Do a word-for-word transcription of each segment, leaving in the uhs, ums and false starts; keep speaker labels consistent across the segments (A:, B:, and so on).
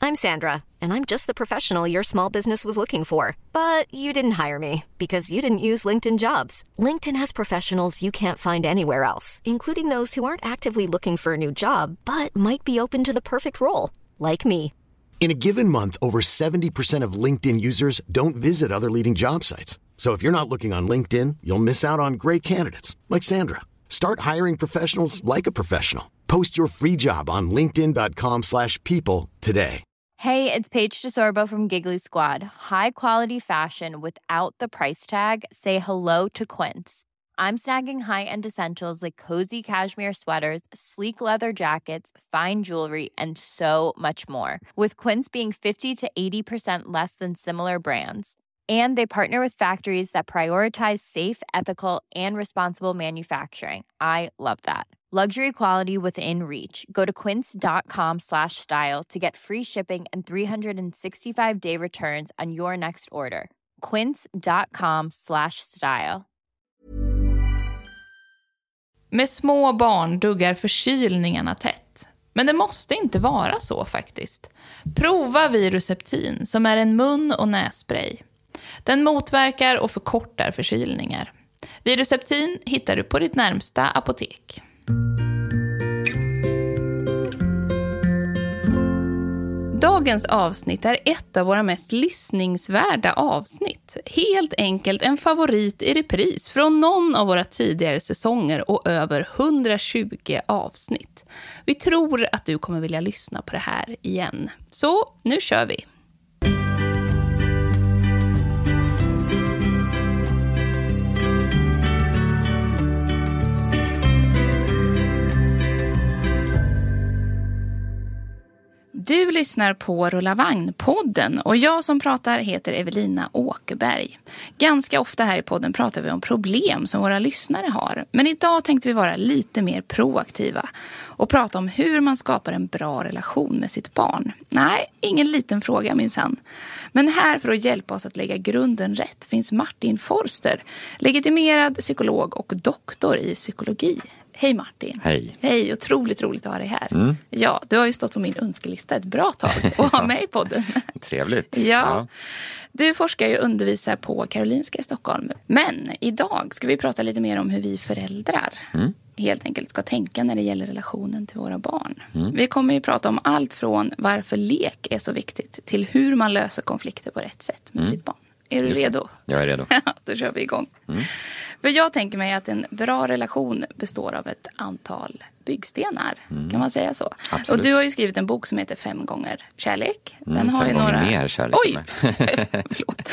A: I'm Sandra, and I'm just the professional your small business was looking for. But you didn't hire me because you didn't use LinkedIn Jobs. LinkedIn has professionals you can't find anywhere else, including those who aren't actively looking for a new job, but might be open to the perfect role, like me.
B: In a given month, over seventy percent of LinkedIn users don't visit other leading job sites. So if you're not looking on LinkedIn, you'll miss out on great candidates like Sandra. Start hiring professionals like a professional. Post your free job on linkedin dot com slash people today.
C: Hey, it's Paige DeSorbo from Giggly Squad. High quality fashion without the price tag. Say hello to Quince. I'm snagging high-end essentials like cozy cashmere sweaters, sleek leather jackets, fine jewelry, and so much more. With Quince being fifty to eighty percent less than similar brands. And they partner with factories that prioritize safe, ethical, and responsible manufacturing. I love that. Luxury quality within reach. Go to quince.com slash style to get free shipping and three sixty-five day returns on your next order. Quince.com slash style.
D: Med små barn duggar förkylningarna tätt. Men det måste inte vara så faktiskt. Prova Viruseptin som är en mun- och nässpray. Den motverkar och förkortar förkylningar. Viruseptin hittar du på ditt närmsta apotek. Dagens avsnitt är ett av våra mest lyssningsvärda avsnitt. Helt enkelt en favorit i repris från någon av våra tidigare säsonger och över hundratjugo avsnitt. Vi tror att du kommer vilja lyssna på det här igen. Så nu kör vi! Du lyssnar på Rulla Vagn-podden och jag som pratar heter Evelina Åkerberg. Ganska ofta här i podden pratar vi om problem som våra lyssnare har. Men idag tänkte vi vara lite mer proaktiva och prata om hur man skapar en bra relation med sitt barn. Nej, ingen liten fråga minsann. Men här för att hjälpa oss att lägga grunden rätt finns Martin Forster, legitimerad psykolog och doktor i psykologi. Hej Martin.
E: Hej.
D: Hej, otroligt roligt att ha dig här.
E: Mm.
D: Ja, du har ju stått på min önskelista ett bra tag och ha med i podden.
E: Trevligt.
D: Ja.
E: ja.
D: Du forskar ju och undervisar på Karolinska i Stockholm. Men idag ska vi prata lite mer om hur vi föräldrar mm. helt enkelt ska tänka när det gäller relationen till våra barn. Mm. Vi kommer ju prata om allt från varför lek är så viktigt till hur man löser konflikter på rätt sätt med mm. sitt barn. Är du
E: Just
D: redo?
E: Det. Jag är redo.
D: Då kör vi igång.
E: Mm.
D: För jag tänker mig att en bra relation består av ett antal byggstenar. Mm. Kan man säga så?
E: Absolut.
D: Och du har ju skrivit en bok som heter Fem gånger kärlek. Den
E: mm,
D: har
E: fem
D: ju
E: gånger
D: några...
E: mer kärlek.
D: Oj! Förlåt.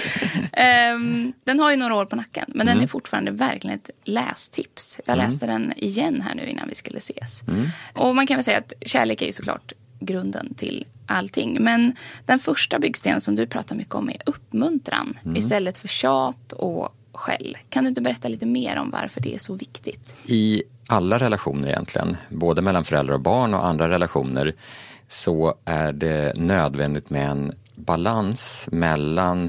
D: um, den har ju några år på nacken. Men mm. den är fortfarande verkligen ett lästips. Jag
E: mm.
D: läste den igen här nu innan vi skulle ses.
E: Mm.
D: Och man kan väl säga att kärlek är ju såklart grunden till allting. Men den första byggstenen som du pratar mycket om är uppmuntran. Mm. Istället för tjat och skäll. Kan du inte berätta lite mer om varför det är så viktigt?
E: I alla relationer egentligen, både mellan föräldrar och barn och andra relationer, så är det nödvändigt med en balans mellan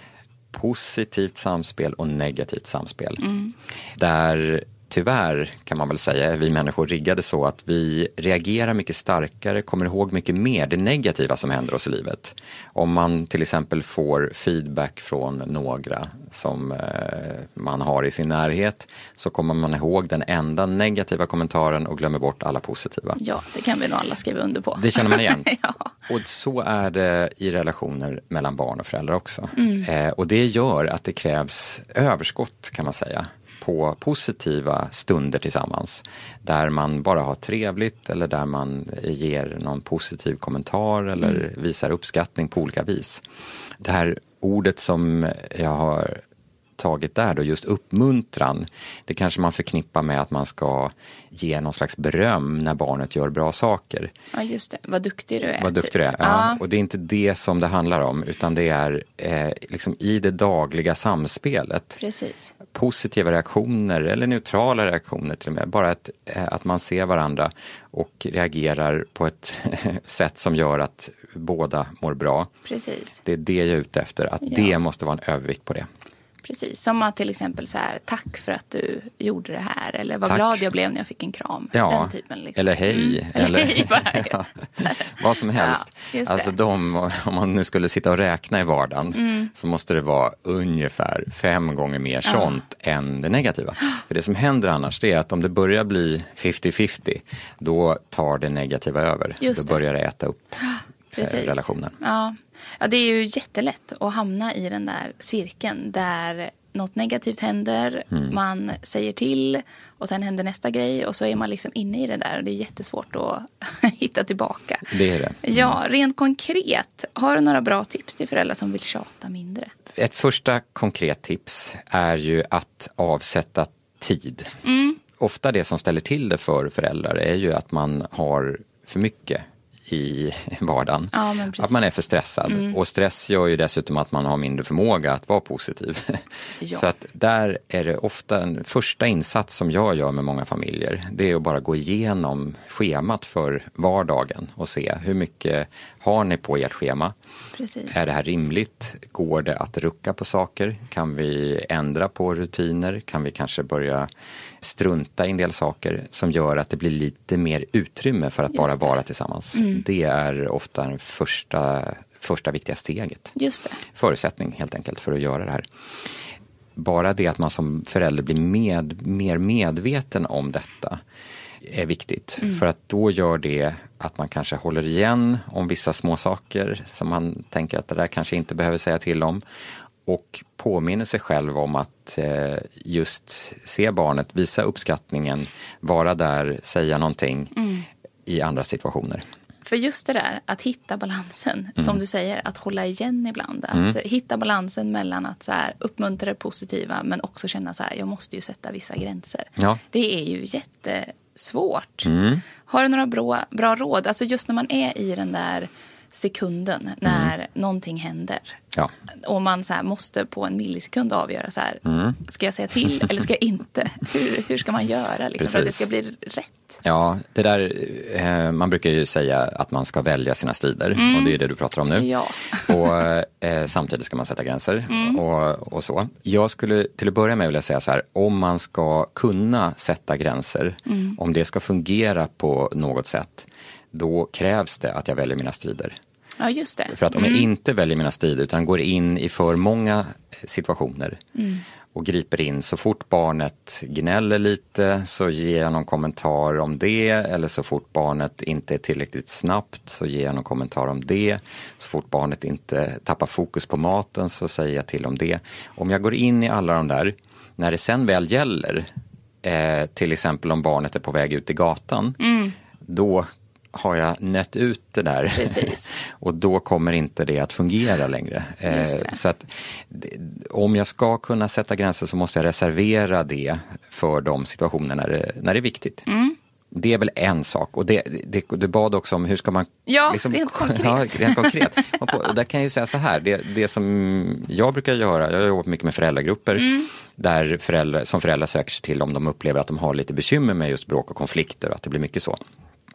E: positivt samspel och negativt samspel. Mm. Där tyvärr kan man väl säga, är vi människor riggade så att vi reagerar mycket starkare, kommer ihåg mycket mer det negativa som händer oss i livet. Om man till exempel får feedback från några som eh, man har i sin närhet, så kommer man ihåg den enda negativa kommentaren och glömmer bort alla positiva.
D: Ja, det kan vi nog alla skriva under på.
E: Det känner man igen.
D: Ja.
E: Och så är det i relationer mellan barn och föräldrar också. Mm. Eh, och det gör att det krävs överskott, kan man säga, på positiva stunder tillsammans. Där man bara har trevligt eller där man ger någon positiv kommentar eller mm. visar uppskattning på olika vis. Det här ordet som jag har tagit där då, just uppmuntran, det kanske man förknippar med att man ska ge någon slags beröm när barnet gör bra saker.
D: Ja, just det. Vad duktig du är.
E: Vad duktig du är, ja. ja. Och det är inte det som det handlar om, utan det är eh, liksom i det dagliga samspelet.
D: Precis.
E: Positiva reaktioner eller neutrala reaktioner till och med. Bara att, eh, att man ser varandra och reagerar på ett sätt som gör att båda mår bra.
D: Precis.
E: Det är det jag är ute efter, att
D: ja.
E: det måste vara en övervikt på det.
D: Precis, som att till exempel så här, tack för att du gjorde det här. Eller vad
E: tack.
D: glad jag blev när jag fick en kram.
E: Ja,
D: den typen, liksom.
E: Eller hej.
D: Mm. Eller, eller hej bara, ja.
E: Vad som helst.
D: Ja,
E: alltså de, om man nu skulle sitta och räkna i vardagen mm. så måste det vara ungefär fem gånger mer ja. sånt än det negativa. För det som händer annars det är att om det börjar bli femtio femtio då tar det negativa över. Just då börjar det äta upp Precis. relationen.
D: Ja. ja, det är ju jättelätt att hamna i den där cirkeln där något negativt händer, mm. man säger till och sen händer nästa grej och så är man liksom inne i det där och det är jättesvårt att hitta tillbaka.
E: Det är det. Mm.
D: Ja, rent konkret, har du några bra tips till föräldrar som vill tjata mindre?
E: Ett första konkret tips är ju att avsätta tid. Mm. Ofta det som ställer till det för föräldrar är ju att man har för mycket i vardagen. Ja, att man är för stressad. Mm. Och stress gör ju dessutom att man har mindre förmåga att vara positiv. Ja. Så att där är det ofta en första insats som jag gör med många familjer. Det är att bara gå igenom schemat för vardagen och se hur mycket har ni på ert schema. Precis. Är det här rimligt? Går det att rucka på saker? Kan vi ändra på rutiner? Kan vi kanske börja strunta i en del saker som gör att det blir lite mer utrymme för att bara vara tillsammans? Mm. Det är ofta det första, första viktiga steget.
D: Just det.
E: Förutsättning helt enkelt för att göra det här. Bara det att man som förälder blir med, mer medveten om detta är viktigt. Mm. För att då gör det att man kanske håller igen om vissa små saker som man tänker att det där kanske inte behöver säga till om. Och påminner sig själv om att eh, just se barnet, visa uppskattningen, vara där, säga någonting mm. i andra situationer.
D: För just det där, att hitta balansen, mm. som du säger, att hålla igen ibland. Att mm. hitta balansen mellan att så här, uppmuntra det positiva men också känna så här, jag måste ju sätta vissa gränser. Ja. Det är ju jättesvårt. Mm. Har du några bra, bra råd? Alltså just när man är i den där sekunden när mm. någonting händer. Ja. Och man så här måste på en millisekund avgöra så här, mm. ska jag säga till eller ska jag inte? Hur, hur ska man göra liksom, för att det ska bli rätt?
E: Ja, det där, eh, man brukar ju säga att man ska välja sina strider mm. och det är det du pratar om nu. Ja. Och eh, samtidigt ska man sätta gränser mm. och, och så. Jag skulle till att börja med vilja säga så här, om man ska kunna sätta gränser, mm. om det ska fungera på något sätt, då krävs det att jag väljer mina strider.
D: Ja, just det.
E: För att om mm. jag inte väljer mina strider utan går in i för många situationer mm. och griper in så fort barnet gnäller lite så ger jag någon kommentar om det, eller så fort barnet inte är tillräckligt snabbt så ger jag någon kommentar om det, så fort barnet inte tappar fokus på maten så säger jag till om det. Om jag går in i alla de där, när det sen väl gäller, eh, till exempel om barnet är på väg ut i gatan, mm. då har jag nött ut det där.
D: Precis.
E: Och då kommer inte det att fungera längre. Eh, så att om jag ska kunna sätta gränser så måste jag reservera det för de situationer när det, när det är viktigt. Mm. Det är väl en sak. Och det, det, det bad också om hur ska man...
D: Ja,
E: liksom,
D: rent konkret.
E: Ja, rent konkret. Och, på, och där kan jag ju säga så här. Det, det som jag brukar göra, jag har jobbat mycket med föräldragrupper. Mm. Där föräldrar, som föräldrar söker sig till om de upplever att de har lite bekymmer med just bråk och konflikter. Och att det blir mycket så.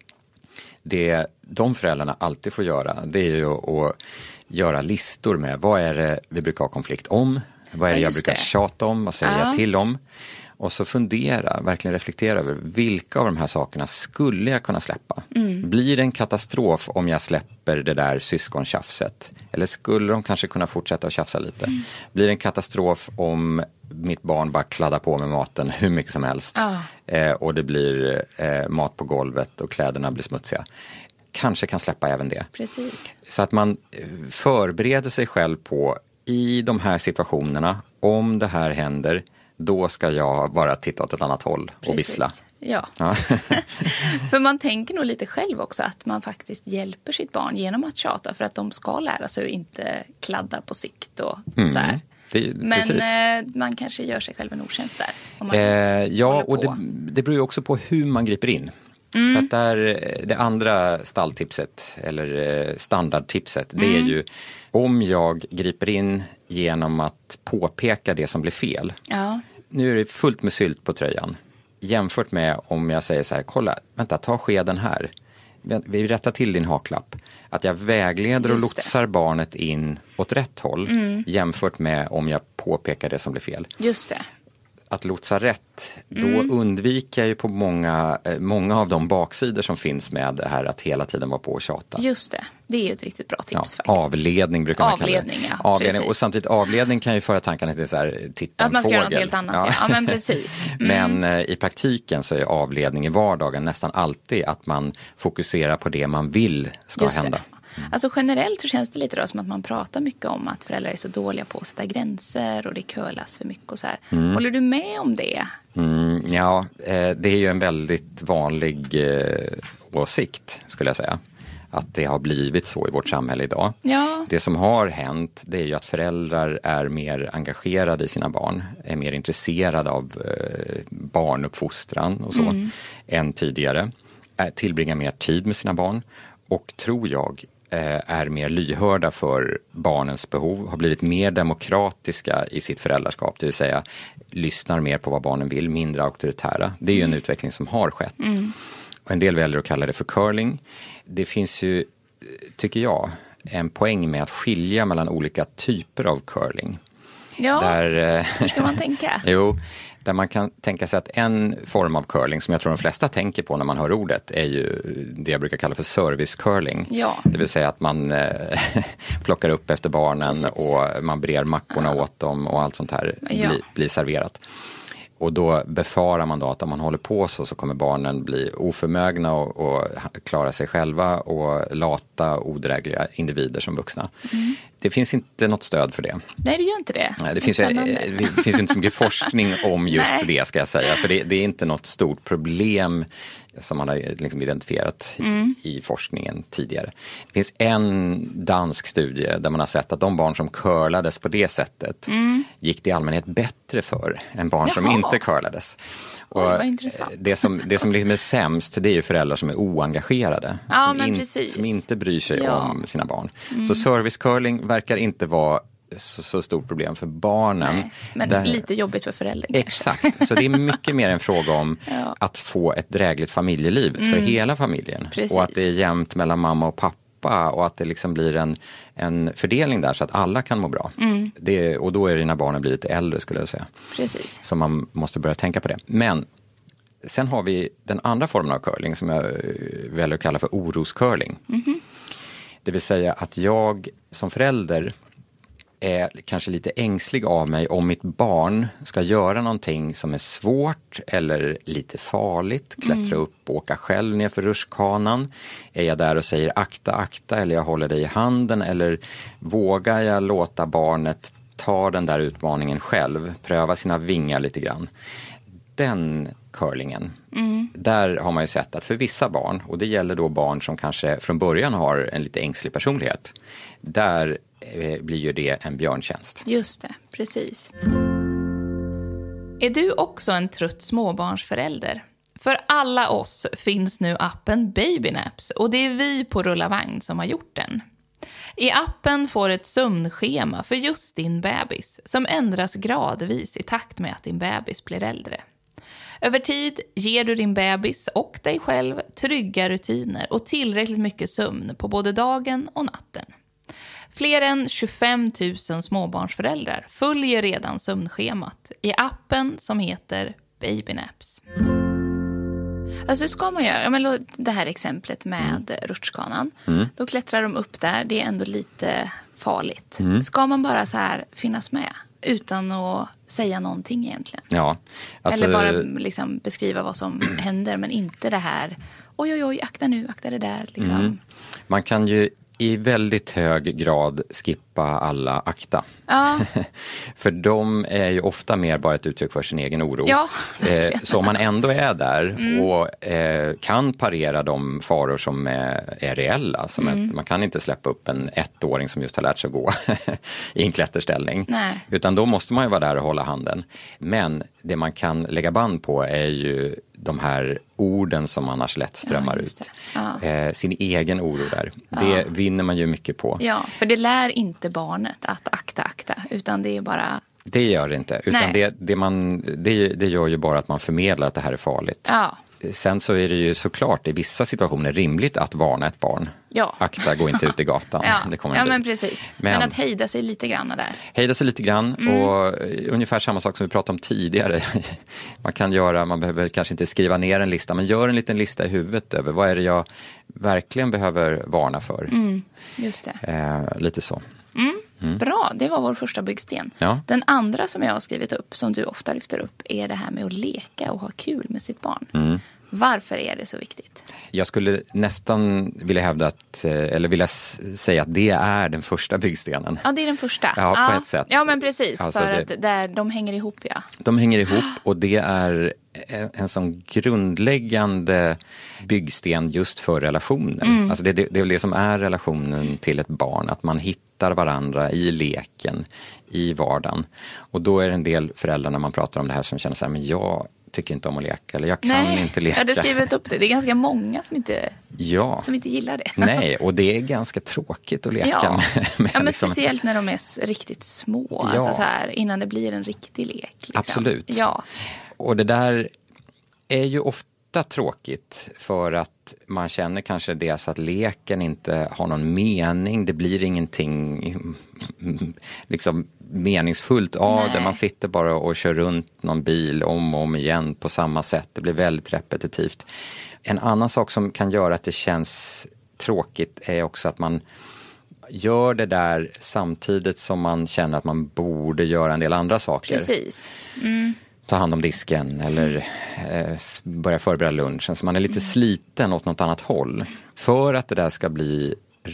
E: Det de föräldrarna alltid får göra, det är ju att göra listor med vad är det vi brukar ha konflikt om, vad är det ja, jag brukar det. tjata om, vad säger ja. jag till om, och så fundera, verkligen reflektera över vilka av de här sakerna skulle jag kunna släppa. Mm. Blir det en katastrof om jag släpper det där syskontjafset? Eller skulle de kanske kunna fortsätta att tjafsa lite? Mm. Blir det en katastrof om mitt barn bara kladdar på med maten hur mycket som helst ah. eh, och det blir eh, mat på golvet och kläderna blir smutsiga? Kanske kan släppa även det.
D: Precis.
E: Så att man förbereder sig själv på i de här situationerna, om det här händer, då ska jag bara titta åt ett annat håll och Precis. vissla.
D: Ja, ja. För man tänker nog lite själv också att man faktiskt hjälper sitt barn genom att tjata för att de ska lära sig att inte kladda på sikt och mm. så här.
E: Det,
D: Men eh, man kanske gör sig själv en otjänst där. Om man
E: eh, ja, och det, det beror ju också på hur man griper in. Mm. För att där, det andra stalltipset eller standardtipset, det mm. är ju om jag griper in genom att påpeka det som blir fel. Ja. Nu är det fullt med sylt på tröjan. Jämfört med om jag säger så här, kolla, vänta, ta skeden här. Vi rättar till din haklapp. Att jag vägleder och
D: Just det.
E: lotsar barnet in åt rätt håll
D: Mm.
E: jämfört med om jag påpekar det som blir fel.
D: Just det.
E: Att lotsa rätt, då
D: Mm.
E: undviker jag ju på många, eh, många av de baksidor som finns med det här att hela tiden vara på och tjata.
D: Just det. Det är ju ett riktigt bra tips
E: Ja,
D: faktiskt.
E: avledning brukar man
D: Avledning,
E: kalla det.
D: ja,
E: avledning.
D: precis.
E: Och samtidigt avledning kan ju föra tankarna till så här, titta
D: Att
E: en
D: man ska
E: fågel.
D: göra något helt annat, ja. Ja, men precis. Mm.
E: Men eh, i praktiken så är avledning i vardagen nästan alltid att man fokuserar på det man vill ska
D: Just
E: hända.
D: det. Alltså generellt så känns det lite då som att man pratar mycket om att föräldrar är så dåliga på att sätta gränser och det curlas för mycket och så här.
E: Mm.
D: Håller du med om det?
E: Mm, ja, eh, det är ju en väldigt vanlig eh, åsikt skulle jag säga. Att det har blivit så i vårt samhälle idag.
D: Ja.
E: Det som har hänt, det är ju att föräldrar är mer engagerade i sina barn. Är mer intresserade av eh, barnuppfostran och så
D: Mm.
E: än tidigare. Är, tillbringar mer tid med sina barn. Och tror jag eh, är mer lyhörda för barnens behov. Har blivit mer demokratiska i sitt föräldraskap. Det vill säga lyssnar mer på vad barnen vill. Mindre auktoritära. Det är ju en utveckling som har skett.
D: Mm.
E: Och en del väljer att kalla det för curling. Det finns ju, tycker jag, en poäng med att skilja mellan olika typer av curling.
D: Ja,
E: Där,
D: hur ska man tänka?
E: jo, där man kan tänka sig att en form av curling som jag tror de flesta tänker på när man hör ordet är ju det jag brukar kalla för service curling.
D: Ja.
E: Det vill säga att man eh, plockar upp efter barnen
D: Precis.
E: och man brer mackorna åt dem och allt sånt här
D: Ja.
E: blir, blir serverat. Och då befarar man då att om man håller på så så kommer barnen bli oförmögna och, och klara sig själva och lata, odrägliga individer som vuxna. Mm. Det finns inte något stöd för det.
D: Nej, det gör inte det.
E: Nej, det,
D: Det
E: finns ju,
D: spännande.
E: det finns ju inte så mycket forskning om just
D: Nej.
E: det ska jag säga. För det, det är inte något stort problem som man har liksom identifierat
D: Mm.
E: i, i forskningen tidigare. Det finns en dansk studie där man har sett att de barn som curlades på det sättet
D: Mm.
E: gick det i allmänhet bättre för än barn som
D: Jaha.
E: inte curlades.
D: Oj, vad intressant.
E: Det som, det som liksom är sämst, det är ju föräldrar som är oengagerade.
D: Ja,
E: som,
D: men
E: in,
D: precis.
E: som inte bryr sig
D: Ja.
E: om sina barn. Så service curling verkar inte vara så, så stort problem för barnen.
D: Nej, men
E: Där-
D: lite jobbigt för föräldern.
E: Exakt, så det är mycket mer en fråga om
D: Ja.
E: att få ett drägligt familjeliv för hela familjen.
D: Precis.
E: Och att det är jämnt mellan mamma och pappa och att det liksom blir en, en fördelning där så att alla kan må bra. Det, och då är det när barnen blir lite äldre skulle jag säga.
D: Precis.
E: Så man måste börja tänka på det. Men sen har vi den andra formen av curling som jag eh, väljer att kalla för oroscurling.
D: Mhm.
E: Det vill säga att jag som förälder är kanske lite ängslig av mig om mitt barn ska göra någonting som är svårt eller lite farligt, klättra upp och åka själv ner för rutschkanan. Är jag där och säger akta, akta eller jag håller dig i handen eller vågar jag låta barnet ta den där utmaningen själv, pröva sina vingar lite grann. Den curlingen, där har man ju sett att för vissa barn, och det gäller då barn som kanske från början har en lite ängslig personlighet, där eh, blir ju det en björntjänst.
D: Just det, precis. Är du också en trött småbarnsförälder? För alla oss finns nu appen Babynaps och det är vi på Rulla Vagn som har gjort den. I appen får du ett sömnschema för just din bebis som ändras gradvis i takt med att din bebis blir äldre. Över tid ger du din bebis och dig själv trygga rutiner och tillräckligt mycket sömn på både dagen och natten. Fler än tjugofem tusen småbarnsföräldrar följer redan sömnschemat i appen som heter Babynaps. Alltså hur ska man göra? Ja, men låt- det här exemplet med rutschkanan. Då klättrar de upp där. Det är ändå lite farligt. Ska man bara så här finnas med utan att säga någonting egentligen?
E: Ja, alltså,
D: Eller bara liksom beskriva vad som händer men inte det här oj oj oj, akta nu, akta det där liksom.
E: man kan ju i väldigt hög grad skippa alla akta.
D: Ja.
E: För de är ju ofta mer bara ett uttryck för sin egen oro.
D: Ja,
E: eh,
D: verkligen.
E: så om man ändå är där och eh, kan parera de faror som är, är reella. Som ett, man kan inte släppa upp en ettåring som just har lärt sig att gå i en klätterställning.
D: Nej.
E: Utan då måste man ju vara där och hålla handen. Men det man kan lägga band på är ju de här orden som annars lätt strömmar
D: Ja, just
E: ut.
D: det. Ja.
E: Eh, sin egen oro där. Det vinner man ju mycket på.
D: Ja, för det lär inte barnet att akta, akta. Utan det är bara...
E: Det gör det inte. Utan
D: Nej.
E: det, det, man, det, det gör ju bara att man förmedlar att det här är farligt.
D: Ja,
E: sen så är det ju såklart i vissa situationer rimligt att varna ett barn.
D: Ja.
E: Akta, gå inte ut i gatan.
D: Ja,
E: det kommer
D: ja
E: bli.
D: men precis. Men, men att hejda sig lite grann där.
E: Hejda sig lite grann
D: Mm.
E: och ungefär samma sak som vi pratade om tidigare. Man kan göra, man behöver kanske inte skriva ner en lista, men gör en liten lista i huvudet över vad är det jag verkligen behöver varna för.
D: Mm, just det.
E: Eh, lite så.
D: Mm. Mm. Bra, det var vår första byggsten.
E: Ja.
D: Den andra som jag har skrivit upp, som du ofta lyfter upp, är det här med att leka och ha kul med sitt barn.
E: Mm.
D: Varför är det så viktigt?
E: Jag skulle nästan vilja hävda att, eller vilja säga att det är den första byggstenen.
D: Ja, det är den första.
E: Ja, på
D: ja.
E: ett sätt.
D: Ja, men precis.
E: Alltså
D: för
E: det...
D: att där, de hänger ihop, ja.
E: De hänger ihop och det är en, en sån grundläggande byggsten just för relationer. Mm. Alltså det, det, det är det som är relationen till ett barn. Att man hittar varandra i leken, i vardagen. Och då är det en del föräldrar när man pratar om det här som känner så här, men jag tycker inte om att leka eller jag kan
D: Nej,
E: inte leka.
D: Jag hade skrivit upp det. Det är ganska många som inte,
E: ja. som
D: inte gillar det.
E: Nej, och det är ganska tråkigt att leka
D: ja.
E: med. med
D: ja, men
E: liksom...
D: speciellt när de är riktigt små.
E: Ja.
D: Alltså så här, innan det blir en riktig lek. Liksom.
E: Absolut.
D: Ja.
E: Och det där är ju ofta tråkigt för att man känner kanske dels att leken inte har någon mening. Det blir ingenting liksom meningsfullt av
D: Nej.
E: det. Man sitter bara och kör runt någon bil om och om igen på samma sätt. Det blir väldigt repetitivt. En annan sak som kan göra att det känns tråkigt är också att man gör det där samtidigt som man känner att man borde göra en del andra saker.
D: Precis. Mm.
E: Ta hand om disken eller eh, börja förbereda lunchen. Så man är lite mm. sliten åt något annat håll. För att det där ska bli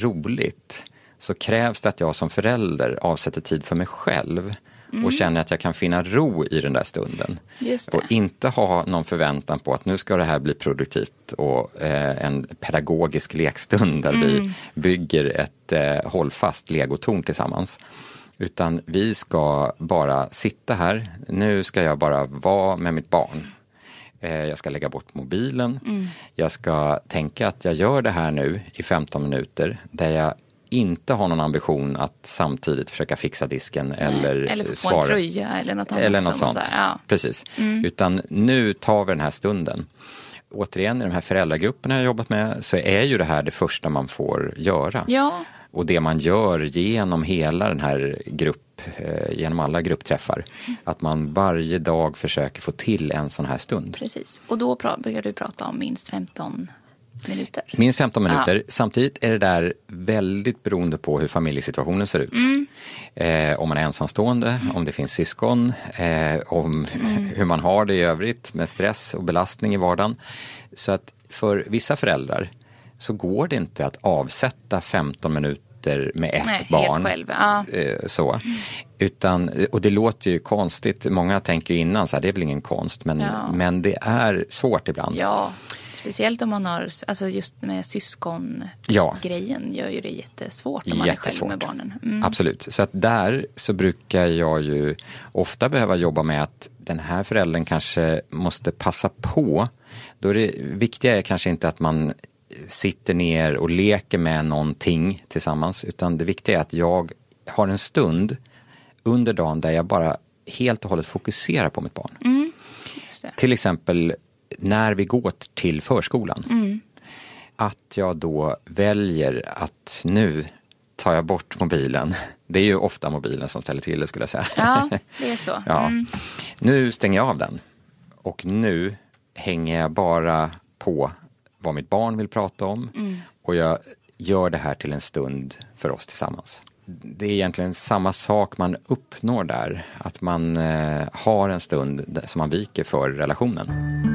E: roligt så krävs det att jag som förälder avsätter tid för mig själv. Mm. Och känner att jag kan finna ro i den där stunden.
D: Just det.
E: Och inte ha någon förväntan på att nu ska det här bli produktivt och eh, en pedagogisk lekstund där mm. vi bygger ett eh, hållfast legotorn tillsammans. Utan vi ska bara sitta här. Nu ska jag bara vara med mitt barn. Eh, jag ska lägga bort mobilen. Mm. Jag ska tänka att jag gör det här nu i femton minuter. Där jag inte har någon ambition att samtidigt försöka fixa disken. Nej, eller,
D: eller få
E: svara.
D: en tröja eller något annat.
E: Eller något sånt.
D: Så ja.
E: Precis.
D: Mm.
E: Utan nu tar vi den här stunden. Återigen i de här föräldragrupperna jag har jobbat med så är ju det här det första man får göra.
D: Ja.
E: Och det man gör genom hela den här grupp, eh, genom alla gruppträffar. Mm. Att man varje dag försöker få till en sån här stund.
D: Precis. Och då pra- börjar du prata om minst femton minuter.
E: Minst femton minuter.
D: Ja.
E: Samtidigt är det där väldigt beroende på hur familjesituationen ser ut. Mm. Eh, om man är ensamstående, mm. om det finns syskon, eh, om mm. hur man har det i övrigt med stress och belastning i vardagen. Så att för vissa föräldrar så går det inte att avsätta femton minuter med ett
D: Nej,
E: barn.
D: Helt själv. Ja.
E: Eh, så. Utan, och det låter ju konstigt. Många tänker innan så här, det är väl ingen konst. Men,
D: ja.
E: men det är svårt ibland.
D: Ja. Speciellt om man har, alltså just med syskon
E: ja.
D: grejen gör ju det jättesvårt om man är själv med barnen. Mm.
E: Absolut. Så att där så brukar jag ju ofta behöva jobba med att den här föräldern kanske måste passa på. Då är det viktiga är kanske inte att man sitter ner och leker med någonting tillsammans. Utan det viktiga är att jag har en stund under dagen där jag bara helt och hållet fokuserar på mitt barn.
D: Mm. Just det.
E: Till exempel när vi går till förskolan. Mm. Att jag då väljer att nu tar jag bort mobilen. Det är ju ofta mobilen som ställer till det skulle jag säga.
D: Ja, det är så.
E: ja.
D: Mm.
E: Nu stänger jag av den. Och nu hänger jag bara på vad mitt barn vill prata om. Mm. Och jag gör det här till en stund för oss tillsammans. Det är egentligen samma sak man uppnår där. Att man eh, har en stund som man viker för relationen.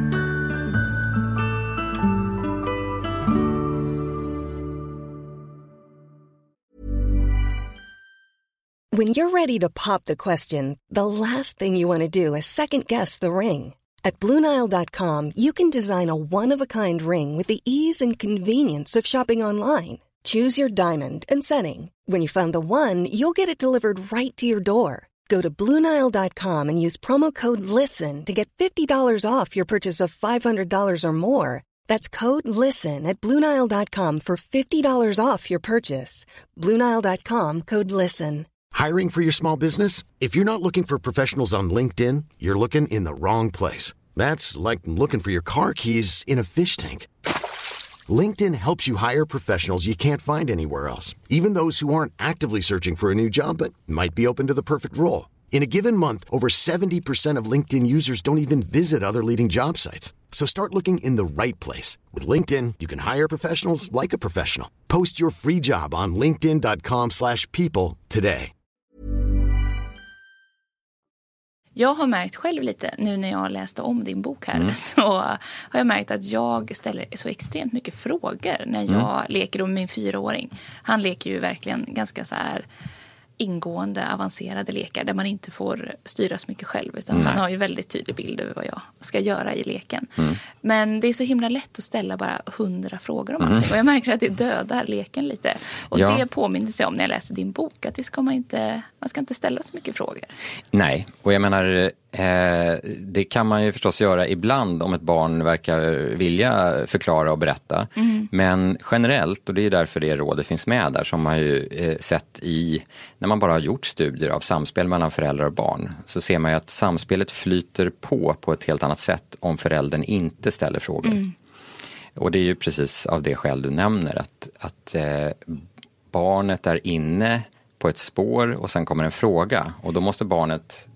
F: When you're ready to pop the question, the last thing you want to do is second-guess the ring. At Blue Nile dot com, you can design a one-of-a-kind ring with the ease and convenience of shopping online. Choose your diamond and setting. When you find the one, you'll get it delivered right to your door. Go to Blue Nile dot com and use promo code LISTEN to get fifty dollars off your purchase of five hundred dollars or more. That's code LISTEN at Blue Nile dot com for fifty dollars off your purchase. Blue Nile dot com, code LISTEN.
B: Hiring for your small business? If you're not looking for professionals on LinkedIn, you're looking in the wrong place. That's like looking for your car keys in a fish tank. LinkedIn helps you hire professionals you can't find anywhere else, even those who aren't actively searching for a new job but might be open to the perfect role. In a given month, over seventy percent of LinkedIn users don't even visit other leading job sites. So start looking in the right place. With LinkedIn, you can hire professionals like a professional. Post your free job on linkedin dot com slash people today.
D: Jag har märkt själv lite, nu när jag läste om din bok här, mm. så har jag märkt att jag ställer så extremt mycket frågor när jag mm. leker med min fyraåring. Han leker ju verkligen ganska så här ingående, avancerade lekar där man inte får styra så mycket själv, utan han har ju väldigt tydlig bild över vad jag ska göra i leken. Mm. Men det är så himla lätt att ställa bara hundra frågor om mm. allting. Och jag märker att det dödar leken lite. Och ja. det påminner sig om när jag läste din bok, att det ska man inte, man ska inte ställa så mycket frågor.
E: Nej, och jag menar, eh, det kan man ju förstås göra ibland om ett barn verkar vilja förklara och berätta. Mm. Men generellt, och det är därför det rådet finns med där, som man ju eh, sett i, när man bara har gjort studier av samspel mellan föräldrar och barn, så ser man ju att samspelet flyter på på ett helt annat sätt om föräldern inte ställer frågor. Mm. Och det är ju precis av det skäl du nämner, att, att eh, barnet är inne på ett spår och sen kommer en fråga, och då måste barnet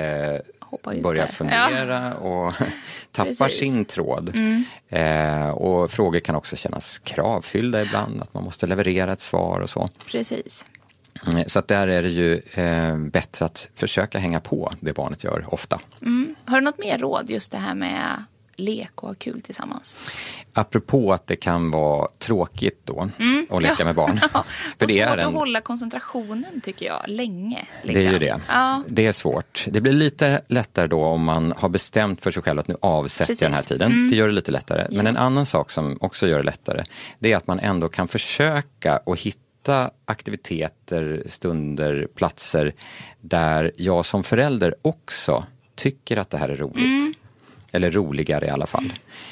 E: eh, börja fundera ja. och tappar sin tråd. Mm. Eh, och frågor kan också kännas kravfyllda ibland, att man måste leverera ett svar och så.
D: Precis.
E: Så att där är det ju eh, bättre att försöka hänga på det barnet gör ofta.
D: Mm. Har du något mer råd just det här med lek och ha kul tillsammans?
E: Apropå att det kan vara tråkigt då mm. att leka
D: ja.
E: med barn.
D: Ja.
E: För
D: det
E: är
D: svårt
E: en...
D: att hålla koncentrationen tycker jag länge. Liksom.
E: Det är ju det. Ja. Det är svårt. Det blir lite lättare då om man har bestämt för sig själv att nu avsätter jag den här tiden. Mm. Det gör det lite lättare. Ja. Men en annan sak som också gör det lättare, det är att man ändå kan försöka att hitta aktiviteter, stunder, platser där jag som förälder också tycker att det här är roligt. Mm. Eller roligare i alla fall.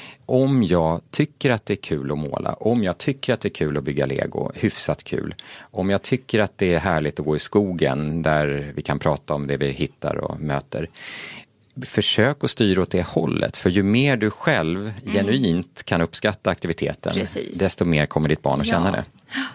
E: Om jag tycker att det är kul att måla, om jag tycker att det är kul att bygga Lego, hyfsat kul. Om jag tycker att det är härligt att gå i skogen där vi kan prata om det vi hittar och möter. Försök att styra åt det hållet, för ju mer du själv mm. genuint kan uppskatta aktiviteten, Precis. desto mer kommer ditt barn att ja. känna det.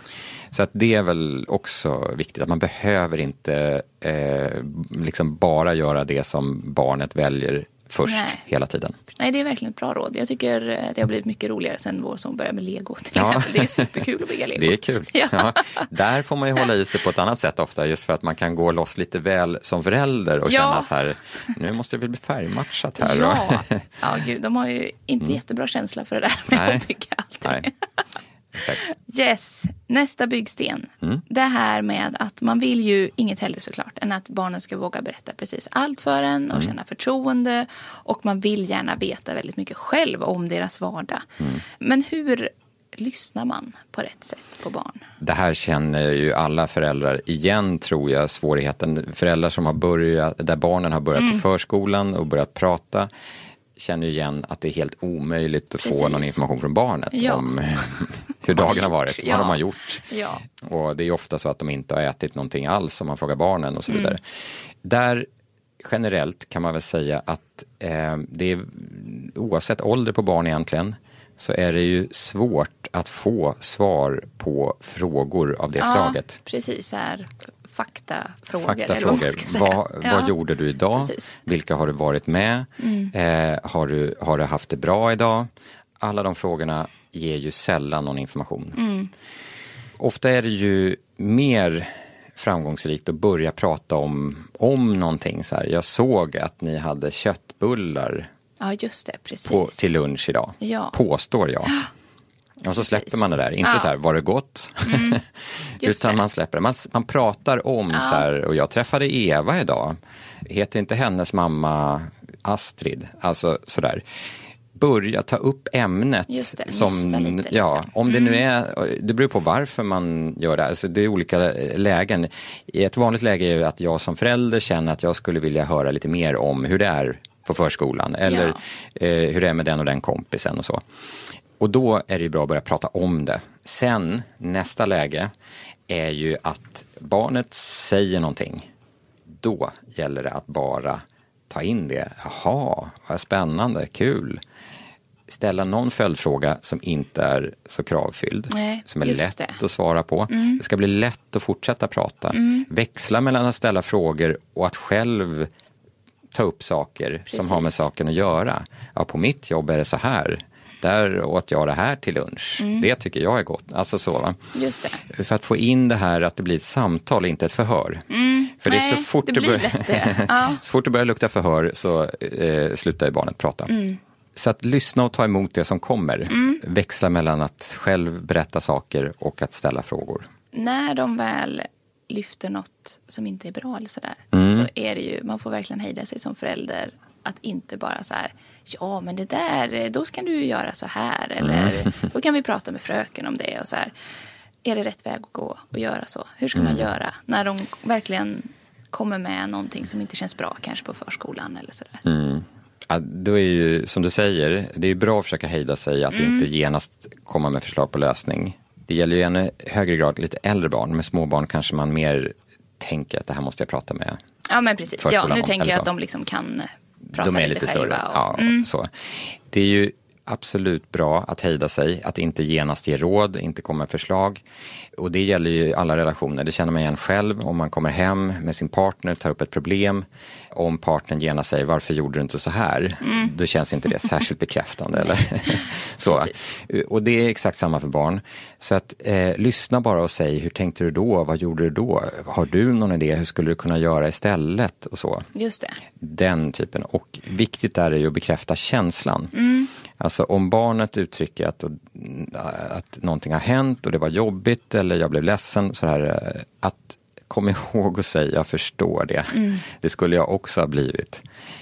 E: Så att det är väl också viktigt, att man behöver inte eh, liksom bara göra det som barnet väljer först Nej. hela tiden.
D: Nej, det är verkligen ett bra råd. Jag tycker det har blivit mycket roligare sen vår som började med Lego till ja. exempel. Det är superkul att bygga Lego.
E: Det är kul. Ja. Ja. Där får man ju hålla i sig på ett annat sätt ofta, just för att man kan gå loss lite väl som förälder och ja. känna så här, nu måste det bli färgmatchat här.
D: Ja, ja gud, de har ju inte mm. jättebra känsla för det där med Nej. att bygga allting. Nej.
E: Exakt.
D: Yes, nästa byggsten. Mm. Det här med att man vill ju inget hellre såklart än att barnen ska våga berätta precis allt för en och mm. känna förtroende, och man vill gärna veta väldigt mycket själv om deras vardag. Mm. Men hur lyssnar man på rätt sätt på barn?
E: Det här känner ju alla föräldrar igen, tror jag, svårigheten. Föräldrar som har börjat, där barnen har börjat mm. på förskolan och börjat prata, känner ju igen att det är helt omöjligt att Precis. få någon information från barnet ja. om hur dagen har varit, ja. vad de har gjort.
D: Ja.
E: Och det är ofta så att de inte har ätit någonting alls om man frågar barnen och så vidare. Mm. Där generellt kan man väl säga att eh, det är, oavsett ålder på barn egentligen, så är det ju svårt att få svar på frågor av det
D: ja,
E: slaget.
D: Precis, här faktafrågor.
E: Faktafrågor. Vad, vad, ja. vad gjorde du idag? Precis. Vilka har du varit med? Mm. Eh, har, du, har du haft det bra idag? Alla de frågorna ger ju sällan någon information. Mm. Ofta är det ju mer framgångsrikt att börja prata om, om någonting. Så här. Jag såg att ni hade köttbullar
D: ja, just det, precis.
E: På, till lunch idag.
D: Ja.
E: Påstår jag. Och så släpper Precis. man det där. Inte ja. så här, var det gott? Mm. Utan det. man släpper det. Man, man pratar om ja. så här, och jag träffade Eva idag. Heter inte hennes mamma Astrid? Alltså sådär. Börja ta upp ämnet.
D: Just det,
E: som,
D: lite,
E: ja,
D: liksom.
E: om det
D: mm.
E: nu är, det beror på varför man gör det. Alltså det är olika lägen. I ett vanligt läge är att jag som förälder känner att jag skulle vilja höra lite mer om hur det är på förskolan. Eller ja. eh, hur det är med den och den kompisen och så. Och då är det ju bra att börja prata om det. Sen, nästa läge är ju att barnet säger någonting. Då gäller det att bara ta in det. Jaha, vad spännande, kul. Ställa någon följdfråga som inte är så kravfylld. Nej, som är lätt det. Att svara på. Mm. Det ska bli lätt att fortsätta prata. Mm. Växla mellan att ställa frågor och att själv ta upp saker Precis. Som har med saken att göra. Ja, på mitt jobb är det så här. Där åt jag det här till lunch. Mm. Det tycker jag är gott. Alltså så, va? Just det. För att få in det här att det blir ett samtal, inte ett förhör. Mm. För Nej, det är så fort det, det blir lätt det. Ja. Så fort det börjar lukta förhör så eh, slutar ju barnet prata. Mm. Så att lyssna och ta emot det som kommer. Mm. Växla mellan att själv berätta saker och att ställa frågor.
D: När de väl lyfter något som inte är bra eller sådär. Mm. Så är det ju, man får verkligen hejda sig som förälder. Att inte bara så här, ja men det där, då ska du ju göra så här. Eller mm. då kan vi prata med fröken om det. Och så här, är det rätt väg att gå och göra så? Hur ska mm. man göra när de verkligen kommer med någonting som inte känns bra. Kanske på förskolan eller sådär.
E: Mm. Ja, då är ju, som du säger, det är bra att försöka hejda sig. Att mm. inte genast komma med förslag på lösning. Det gäller ju i ännu högre grad lite äldre barn. Med små barn kanske man mer tänker att det här måste jag prata med.
D: Ja men precis, ja, nu tänker jag att de liksom kan prata
E: de är
D: lite,
E: lite större.
D: Och,
E: ja,
D: mm.
E: så. Det är ju absolut bra att hejda sig, att inte genast ge råd, inte komma med förslag. Och det gäller ju alla relationer. Det känner man igen själv om man kommer hem med sin partner, tar upp ett problem. Om partnern genast säger, varför gjorde du inte så här? Mm. Då känns inte det särskilt bekräftande. Eller? så. Och det är exakt samma för barn. Så att eh, lyssna bara och säg, hur tänkte du då? Vad gjorde du då? Har du någon idé? Hur skulle du kunna göra istället? Och så.
D: Just det.
E: Den typen. Och viktigt är det ju att bekräfta känslan.
D: Mm.
E: Alltså om barnet uttrycker att, att någonting har hänt och det var jobbigt eller jag blev ledsen, så här, att kom ihåg och säga, jag förstår det. Mm. Det skulle jag också ha blivit.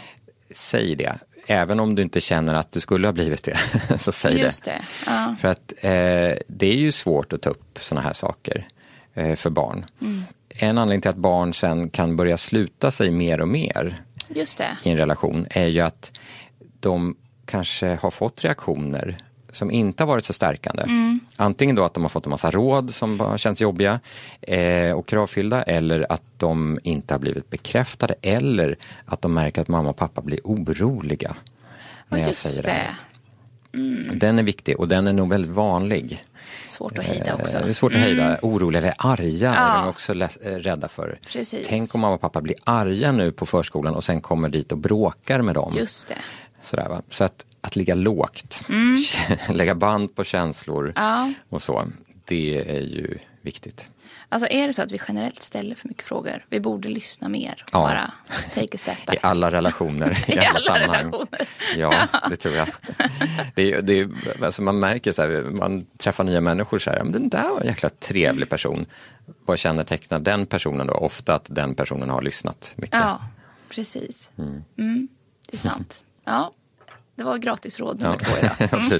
E: Säg det. Även om du inte känner att du skulle ha blivit det, så säg
D: Just
E: det.
D: det. Ja.
E: För att eh, det är ju svårt att ta upp såna här saker eh, för barn. Mm. En anledning till att barn sen kan börja sluta sig mer och mer
D: Just det.
E: i en relation är ju att de kanske har fått reaktioner som inte har varit så stärkande. Mm. Antingen då att de har fått en massa råd som har känts jobbiga eh, och kravfyllda, eller att de inte har blivit bekräftade, eller att de märker att mamma och pappa blir oroliga när jag säger det. det. Mm. Den är viktig och den är nog väldigt vanlig.
D: Svårt att hejda också.
E: Eh, det är svårt att hejda. Mm. Oroliga eller arga ja. är de också lä- rädda för.
D: Precis.
E: Tänk om mamma och pappa blir arga nu på förskolan och sen kommer dit och bråkar med dem.
D: Just det.
E: Sådär, va? Så att, att ligga lågt, mm. lägga band på känslor ja. och så, det är ju viktigt.
D: Alltså är det så att vi generellt ställer för mycket frågor? Vi borde lyssna mer och ja. bara take a step back.
E: I alla relationer, i, I alla, alla sammanhang. Relationer. Ja, det tror jag. Det, det, alltså man märker så här, man träffar nya människor så här, men den där var en jäkla trevlig person. Vad kännetecknar den personen då? Ofta att den personen har lyssnat mycket.
D: Ja, precis. Mm. Mm, det är sant. Ja, det var gratisråd nummer ja. två idag. Mm.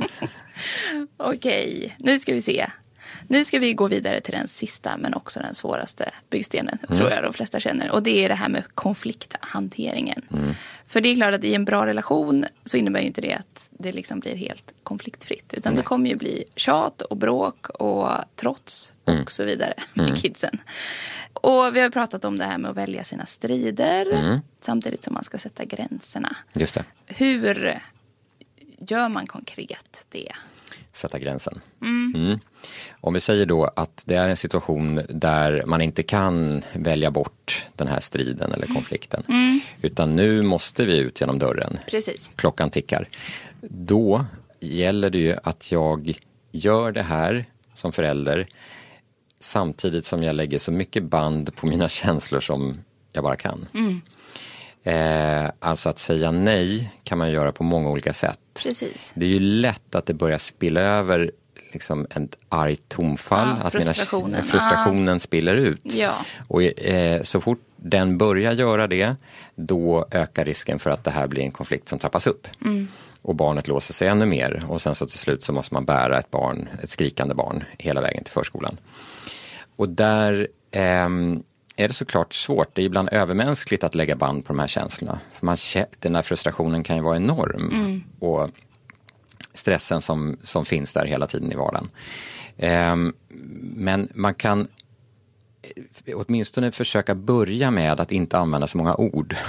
D: Okej, nu ska vi se. Nu ska vi gå vidare till den sista men också den svåraste byggstenen, mm. tror jag de flesta känner. Och det är det här med konflikthanteringen. Mm. För det är klart att i en bra relation så innebär ju inte det att det liksom blir helt konfliktfritt. Utan Nej. det kommer ju bli tjat och bråk och trots mm. och så vidare med mm. kidsen. Och vi har pratat om det här med att välja sina strider mm. samtidigt som man ska sätta gränserna.
E: Just det.
D: Hur gör man konkret det?
E: Sätta gränsen. Mm. Mm. Om vi säger då att det är en situation där man inte kan välja bort den här striden eller konflikten. Mm. Utan nu måste vi ut genom dörren.
D: Precis.
E: Klockan tickar. Då gäller det ju att jag gör det här som förälder samtidigt som jag lägger så mycket band på mina känslor som jag bara kan. Mm. Eh, alltså att säga nej kan man göra på många olika sätt.
D: Precis.
E: Det är ju lätt att det börjar spilla över liksom ett argt tomfall.
D: Ja,
E: att
D: frustrationen.
E: Mina, frustrationen ah. spiller ut.
D: Ja.
E: Och eh, så fort den börjar göra det, då ökar risken för att det här blir en konflikt som trappas upp. Mm. Och barnet låser sig ännu mer. Och sen så till slut så måste man bära ett barn, ett skrikande barn hela vägen till förskolan. Och där eh, är det såklart svårt. Det är ibland övermänskligt att lägga band på de här känslorna. För man, den här frustrationen kan ju vara enorm. Mm. Och stressen som, som finns där hela tiden i vardagen. Eh, men man kan åtminstone försöka börja med att inte använda så många ord.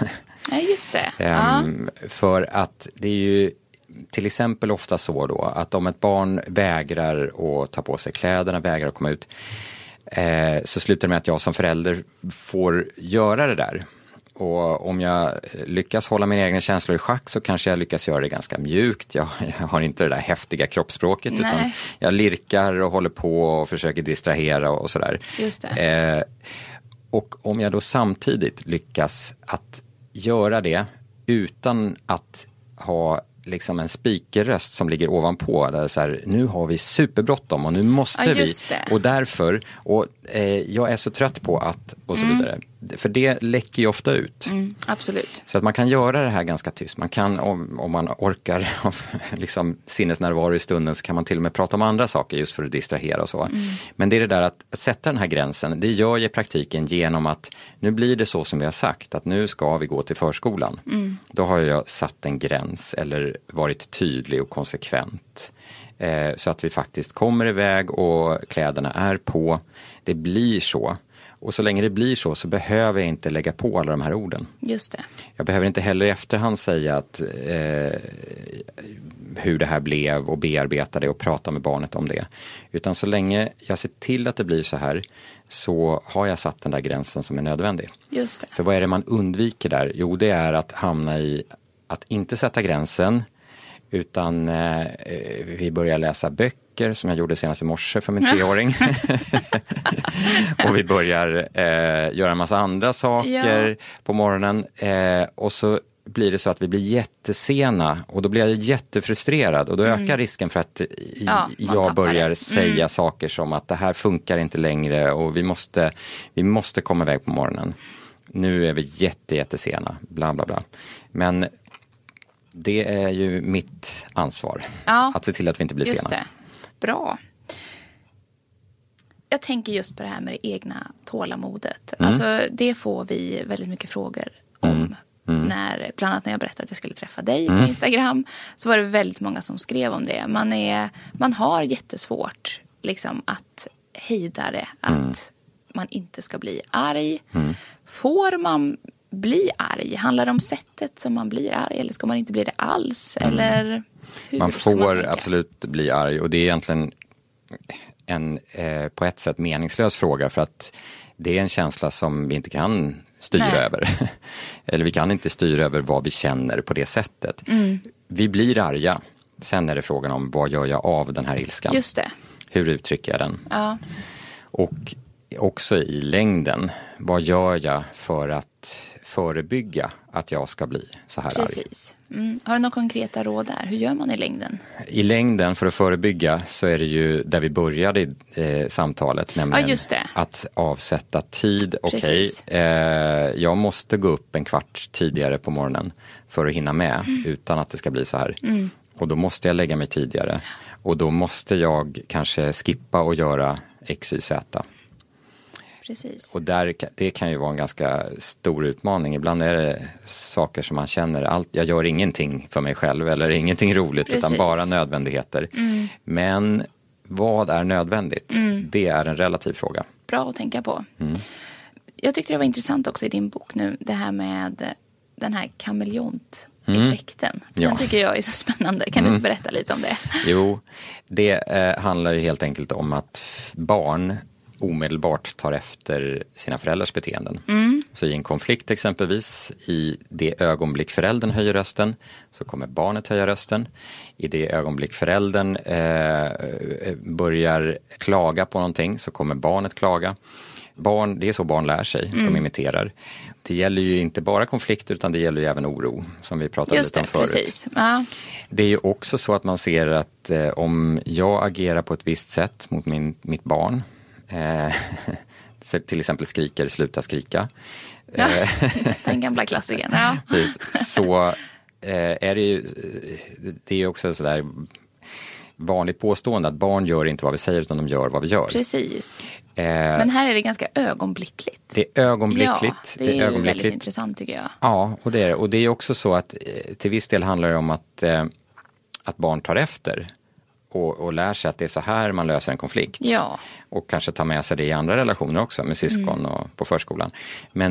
D: Ja, just det.
E: Um,
D: ja.
E: För att det är ju till exempel ofta så då att om ett barn vägrar att ta på sig kläderna, vägrar att komma ut, eh, så slutar det med att jag som förälder får göra det där. Och om jag lyckas hålla mina egna känslor i schack så kanske jag lyckas göra det ganska mjukt. Jag, jag har inte det där häftiga kroppsspråket. Nej. Utan jag lirkar och håller på och försöker distrahera och sådär.
D: Just det.
E: Eh, och om jag då samtidigt lyckas att göra det utan att ha liksom en spikerröst som ligger ovanpå där så här, nu har vi superbråttom och nu måste
D: ja,
E: vi och därför och eh, jag är så trött på att och så mm. vidare. För det läcker ju ofta ut.
D: Mm, absolut.
E: Så att man kan göra det här ganska tyst. Man kan, om, om man orkar liksom sinnesnärvaro i stunden, så kan man till och med prata om andra saker just för att distrahera och så. Mm. Men det är det där att, att sätta den här gränsen, det gör jag i praktiken genom att nu blir det så som vi har sagt, att nu ska vi gå till förskolan. Mm. Då har jag satt en gräns eller varit tydlig och konsekvent. Eh, så att vi faktiskt kommer iväg och kläderna är på. Det blir så. Och så länge det blir så så behöver jag inte lägga på alla de här orden.
D: Just det.
E: Jag behöver inte heller i efterhand säga att eh, hur det här blev och bearbeta det och prata med barnet om det. Utan så länge jag ser till att det blir så här så har jag satt den där gränsen som är nödvändig.
D: Just det.
E: För vad är det man undviker där? Jo, det är att hamna i att inte sätta gränsen, utan eh, vi börjar läsa böcker som jag gjorde senast i morse för min treåring. Och vi börjar eh, göra en massa andra saker ja. på morgonen. Eh, och så blir det så att vi blir jättesena och då blir jag jättefrustrerad och då mm. ökar risken för att i, ja, jag börjar det. säga mm. saker som att det här funkar inte längre och vi måste, vi måste komma iväg på morgonen. Nu är vi jätte, jättesena, bla bla bla. Men det är ju mitt ansvar ja, att se till att vi inte blir
D: just
E: sena.
D: Det. Bra. Jag tänker just på det här med det egna tålamodet. Mm. Alltså, det får vi väldigt mycket frågor om. Mm. Mm. När, bland annat när jag berättade att jag skulle träffa dig mm. på Instagram, så var det väldigt många som skrev om det. Man, är, man har jättesvårt liksom, att hejda det. Att mm. man inte ska bli arg. Mm. Får man bli arg? Handlar det om sättet som man blir arg? Eller ska man inte bli det alls? Mm. Eller hur
E: man får man absolut bli arg. Och det är egentligen en eh, på ett sätt meningslös fråga. För att det är en känsla som vi inte kan styra Nej. över. Eller vi kan inte styra över vad vi känner på det sättet. Mm. Vi blir arga. Sen är det frågan om vad gör jag av den här ilskan?
D: Just det.
E: Hur uttrycker jag den?
D: Ja.
E: Och också i längden, vad gör jag för att förebygga att jag ska bli så här arg?
D: Precis. Mm. Har du några konkreta råd där? Hur gör man i längden?
E: I längden för att förebygga så är det ju där vi började i eh, samtalet, nämligen
D: ja, just det.
E: att avsätta tid. Okej, okay, eh, jag måste gå upp en kvart tidigare på morgonen för att hinna med mm. utan att det ska bli så här. Mm. Och då måste jag lägga mig tidigare. Och då måste jag kanske skippa och göra X, Y, Z.
D: Precis.
E: Och där, det kan ju vara en ganska stor utmaning. Ibland är det saker som man känner, allt, jag gör ingenting för mig själv eller ingenting roligt. Precis. Utan bara nödvändigheter. Mm. Men vad är nödvändigt? Mm. Det är en relativ fråga.
D: Bra att tänka på. Mm. Jag tyckte det var intressant också i din bok nu, det här med den här kameleonteffekten. Mm. Den ja. tycker jag är så spännande. Kan mm. du inte berätta lite om det?
E: Jo, det eh, handlar ju helt enkelt om att barn omedelbart tar efter sina föräldrars beteenden. Mm. Så i en konflikt exempelvis, i det ögonblick föräldern höjer rösten så kommer barnet höja rösten. I det ögonblick föräldern eh, börjar klaga på någonting så kommer barnet klaga. Barn, det är så barn lär sig, mm. de imiterar. Det gäller ju inte bara konflikter utan det gäller ju även oro som vi pratade
D: Just
E: lite om
D: det,
E: förut.
D: Precis. Ja.
E: Det är ju också så att man ser att eh, om jag agerar på ett visst sätt mot min, mitt barn, eh, till exempel skriker, sluta skrika.
D: Ja, den gamla klassikern. Ja.
E: Så eh, är det ju, det är också sådär vanligt påstående att barn gör inte vad vi säger utan de gör vad vi gör.
D: Precis. Eh, Men här är det ganska ögonblickligt.
E: Det är ögonblickligt.
D: Ja, det är, det är ögonblickligt. Väldigt intressant tycker jag.
E: Ja, och det är och det är också så att till viss del handlar det om att, eh, att barn tar efter och, och lär sig att det är så här man löser en konflikt.
D: Ja.
E: Och kanske tar med sig det i andra relationer också med syskon mm. och på förskolan. Men,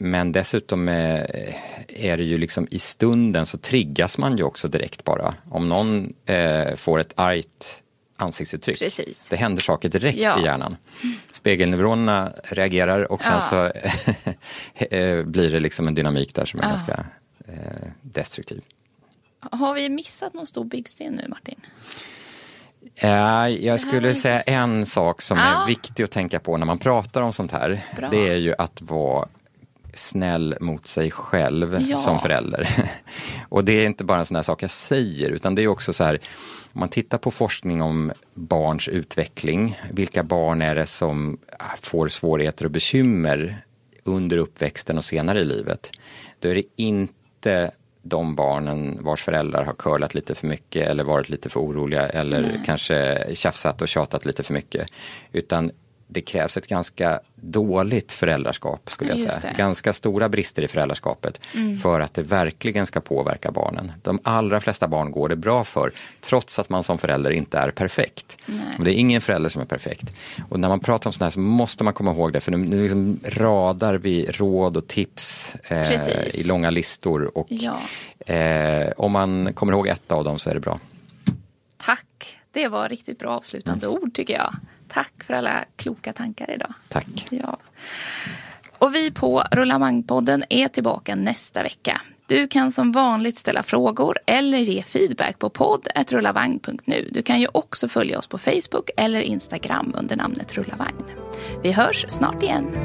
E: Men dessutom är, är det ju liksom i stunden så triggas man ju också direkt bara. Om någon eh, får ett argt ansiktsuttryck.
D: Precis.
E: Det händer saker direkt
D: ja.
E: i hjärnan. Spegelneuronerna reagerar och sen ja. så blir det liksom en dynamik där som är ja. ganska eh, destruktiv.
D: Har vi missat någon stor byggsten nu, Martin?
E: Ja, jag skulle säga en sak som ja. är viktig att tänka på när man pratar om sånt här. Bra. Det är ju att vara snäll mot sig själv ja. som förälder. Och det är inte bara en sån här sak jag säger, utan det är också så här, om man tittar på forskning om barns utveckling, vilka barn är det som får svårigheter och bekymmer under uppväxten och senare i livet, då är det inte de barnen vars föräldrar har curlat lite för mycket eller varit lite för oroliga eller Nej. kanske tjafsat och tjatat lite för mycket, utan det krävs ett ganska dåligt föräldraskap skulle jag
D: Just
E: säga.
D: det.
E: Ganska stora brister i föräldraskapet mm. för att det verkligen ska påverka barnen. De allra flesta barn går det bra för, trots att man som förälder inte är perfekt.
D: Nej.
E: Men det är ingen förälder som är perfekt. Och när man pratar om sådana här så måste man komma ihåg det, för nu, nu liksom radar vi råd och tips eh, i långa listor. Och
D: ja.
E: eh, om man kommer ihåg ett av dem så är det bra.
D: Tack, det var riktigt bra avslutande mm. ord tycker jag. Tack för alla kloka tankar idag.
E: Tack.
D: Ja. Och vi på Rullamang-podden är tillbaka nästa vecka. Du kan som vanligt ställa frågor eller ge feedback på podd at rullavagn punkt nu. Du kan ju också följa oss på Facebook eller Instagram under namnet Rullavagn. Vi hörs snart igen.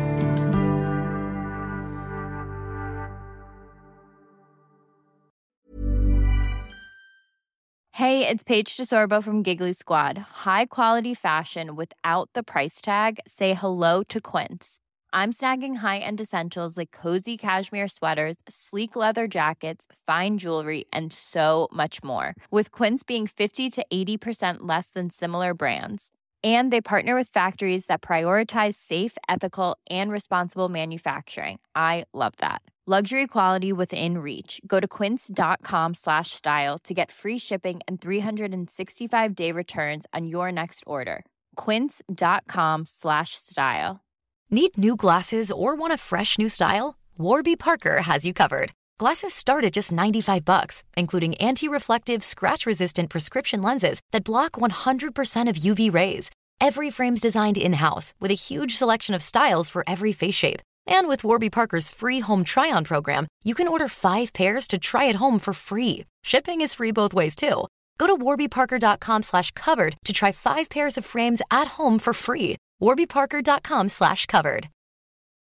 C: Hey, it's Paige DeSorbo from Giggly Squad. High quality fashion without the price tag. Say hello to Quince. I'm snagging high-end essentials like cozy cashmere sweaters, sleek leather jackets, fine jewelry, and so much more. With Quince being fifty to eighty percent less than similar brands. And they partner with factories that prioritize safe, ethical, and responsible manufacturing. I love that. Luxury quality within reach. Go to quince.com slash style to get free shipping and three sixty-five day returns on your next order. Quince.com slash style.
G: Need new glasses or want a fresh new style? Warby Parker has you covered. Glasses start at just ninety-five bucks, including anti-reflective, scratch-resistant prescription lenses that block one hundred percent of U V rays. Every frame's designed in-house with a huge selection of styles for every face shape. And with Warby Parker's free home try-on program, you can order five pairs to try at home for free. Shipping is free both ways, too. Go to warbyparker.com slash covered to try five pairs of frames at home for free. warbyparker.com slash covered.